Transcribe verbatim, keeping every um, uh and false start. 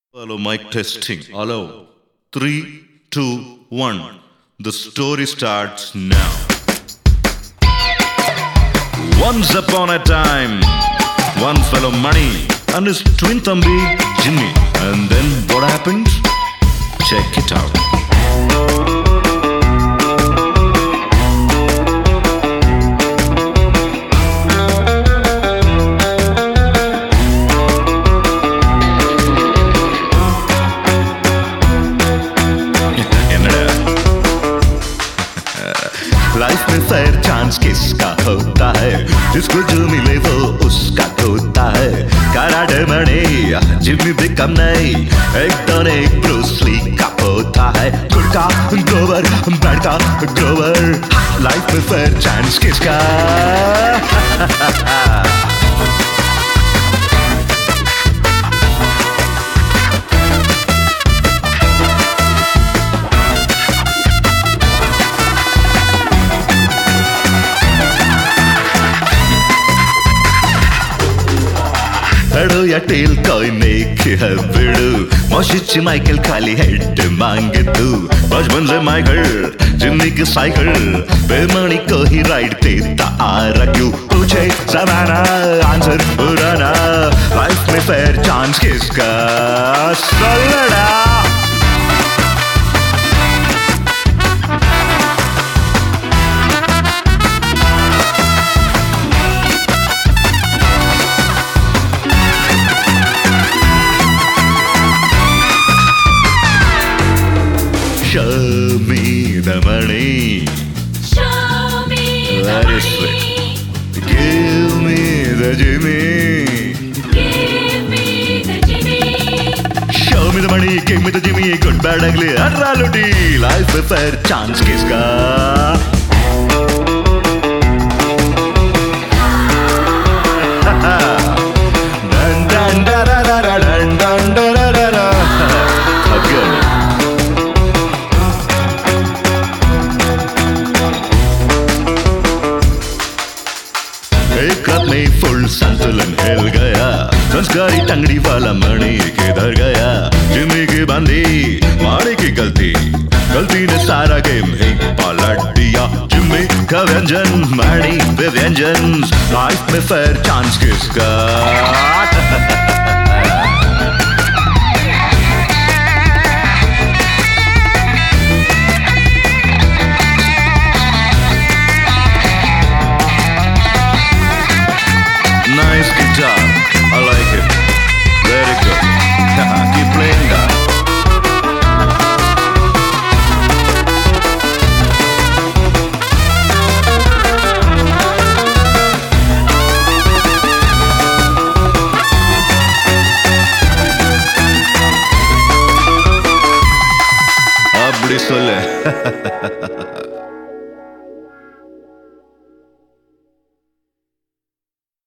Hello, mic testing. Hello. Three, two, one. The story starts now. Once upon a time, one fellow Money and his twin Thambi Jimmy. And then what happened? Check it out. Life में fair chance किसका होता है, जिसको जो मिले वो उसका होता है। कराटे मणि जिम्मी भी कम नहीं, एक तो एक ब्रूस ली का होता है। गुड का ग्रोवर, बैड का ग्रोवर, लाइफ में फेयर चांस किसका। हेडो या टेल कोई नेक है बिड़ू, मौशिच माइकल खाली हेड मांगे तू। बचपन से माइकल जिम्मी की साइकिल बेमणी को ही राइड देता आ रहा क्यों। पूछे जमाना आंसर पुराना, लाइफ में फेयर चांस किसका। सलड़ा Show me the money. Show me the That is money. sweet. Give me the Jimmy. Give me the Jimmy. Show me the money. Give me the Jimmy. Good, bad, ugly, अठारह Life में fair chance किसका। Dun dun da da da da dun dun da da da da. अब क्या है? एक रात में full संतुलन हिल गया, संस्कारी टंगड़ी वाला मणि किधर गया। जिम्मी की बंदी माड़ी की गलती, गलती ने सारा गेम ही पलट दिया। जिम्मी का व्यंजन मणि पे व्यंजन, लाइफ में फेयर चांस किसका। Nice guitar, I like it. Very good. Keep playing that. Abdi Sole.